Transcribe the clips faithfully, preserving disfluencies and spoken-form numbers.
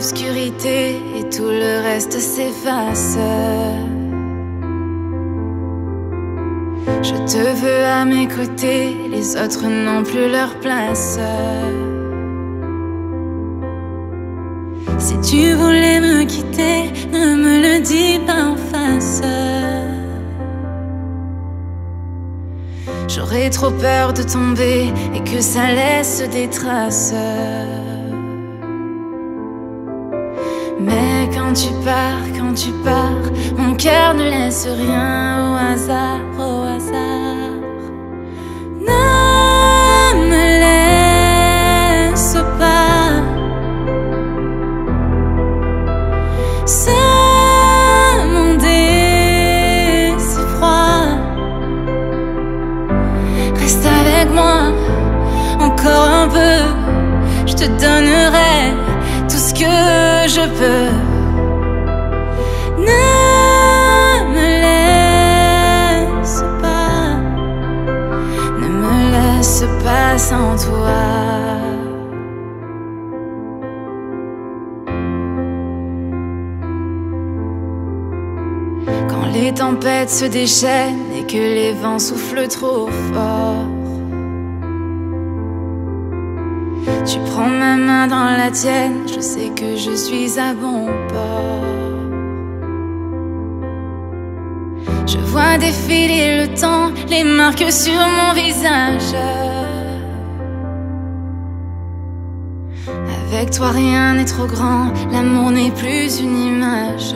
l'obscurité et tout le reste s'efface. Je te veux à mes côtés, les autres n'ont plus leur place. Si tu voulais me quitter, ne me le dis pas en face. J'aurais trop peur de tomber et que ça laisse des traces. Mais quand tu pars, quand tu pars, mon cœur ne laisse rien au hasard, au hasard. Ne me laisse pas ce monde est si froid. Reste avec moi encore un peu, je te donnerai tout ce que je peux. Ne me laisse pas, ne me laisse pas sans toi. Quand les tempêtes se déchaînent et que les vents soufflent trop fort, tu prends ma main dans la tienne, je sais que je suis à bon port. Je vois défiler le temps, les marques sur mon visage. Avec toi rien n'est trop grand, l'amour n'est plus une image.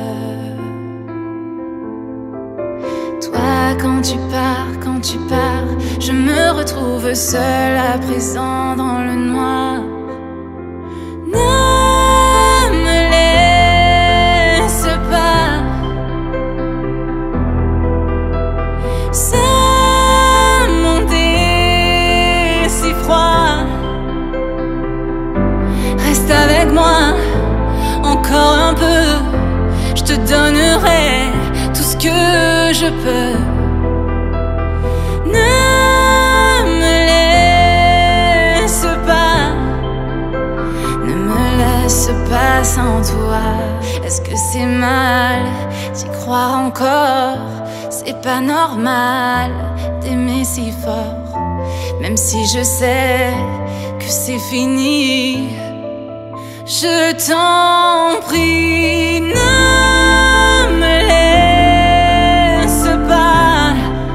Toi quand tu pars, quand tu pars, je me retrouve seule à présent dans le noir. Ne me laisse pas ce monde est si froid. Reste avec moi encore un peu, je te donnerai tout ce que je peux. Ne me laisse pas, ne me laisse pas sans toi. Est-ce que c'est mal d'y croire encore? C'est pas normal d'aimer si fort, même si je sais que c'est fini. Je t'en prie, ne me laisse pas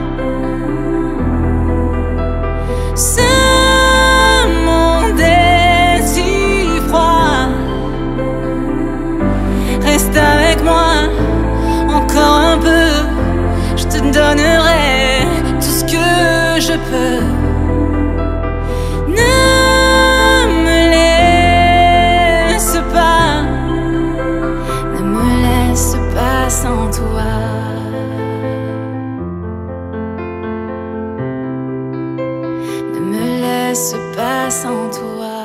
ce monde est si froid. Reste avec moi encore un peu, je te donnerai tout ce que je peux. Ne me laisse pas, ne me laisse pas sans toi. Ne me laisse pas sans toi.